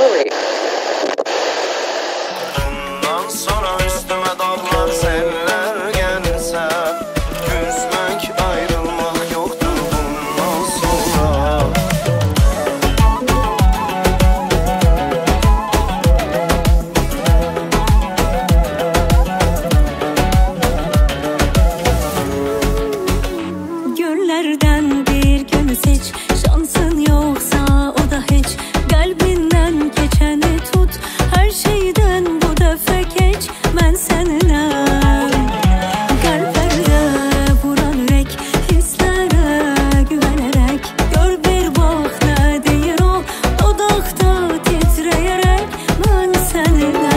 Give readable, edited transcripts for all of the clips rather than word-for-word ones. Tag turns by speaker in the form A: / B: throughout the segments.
A: slowly.
B: Bundan sonra üstüme dağlar seller gelse, küsmek ayrılmak yoktur bundan sonra.
C: Günlerden bir günü seç, şansın yoksa o da hiç. Kalbinden geçeni tut, her şeyden bu defa geç. Ben seninle kalplerde vuran yürek, hislere güvenerek. Gör bir bak ne deyir o, dodakta titreyerek. Ben seninle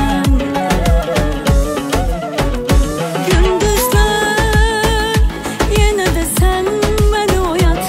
C: gündüzler yine de sen beni oyat,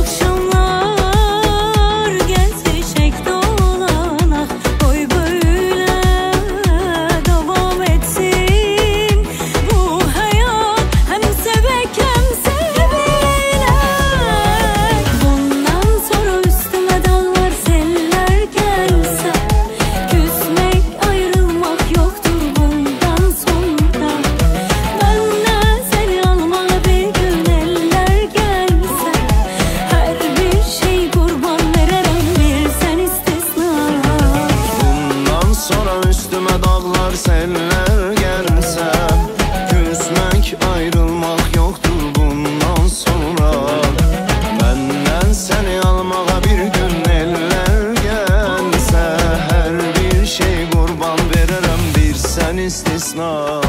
C: akşamlar gezişek dolanak. Oy böyle devam etsin bu hayat, hem sevek hem sevilek. Bundan sonra üstüme dağlar seller gelse, küsmek ayrılmak yoktur bundan sonra. Benden seni almaya bir gün eller gelse, her bir şey kurban veririm, bir sen istisna.
B: Bundan sonra üstüme dağlar seller gelse, küsmek ayrılmak yoktur bundan sonra. Benden seni almaya bir gün eller gelse, her bir şey kurban veririm, bir sen istisna.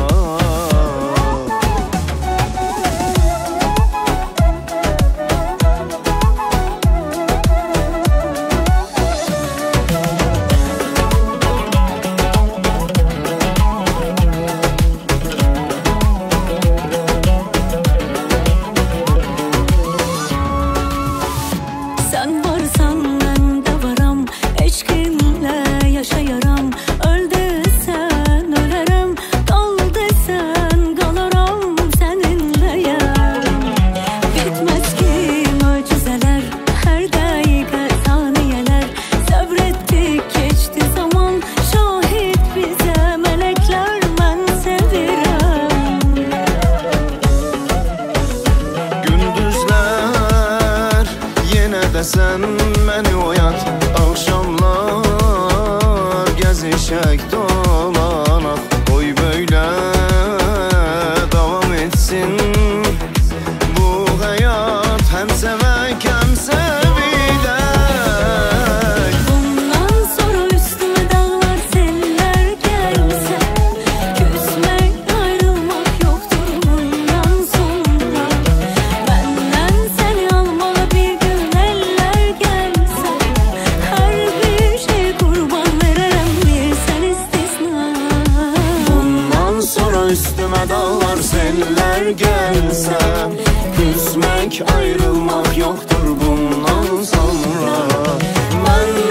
C: Sen varsan ben de varım, eşkinle yaşayaram. Öl desen ölerim, kal desen kalırım seninle ya. Bitmez ki mucizeler, her dakika saniyeler. Sabrettik geçti zaman, şahit bize melekler. Ben sevirem.
B: Gündüzler yine de sen beni oyat, akşamlar gezişek dolanak. Oy böyle devam etsin bu hayat, hem sevek hem sevilek.
C: Bundan sonra üstüme dağlar seller gelse, küsmek ayrılmak yoktur bundan sonra. Benden seni almalı bir gün eller gelse, her bir şey kurban veririm, bir sen istisna.
B: Bundan sonra üstüme dağlar seller gelse, küsmek ayrılmak yoktur bundan sonra. Ben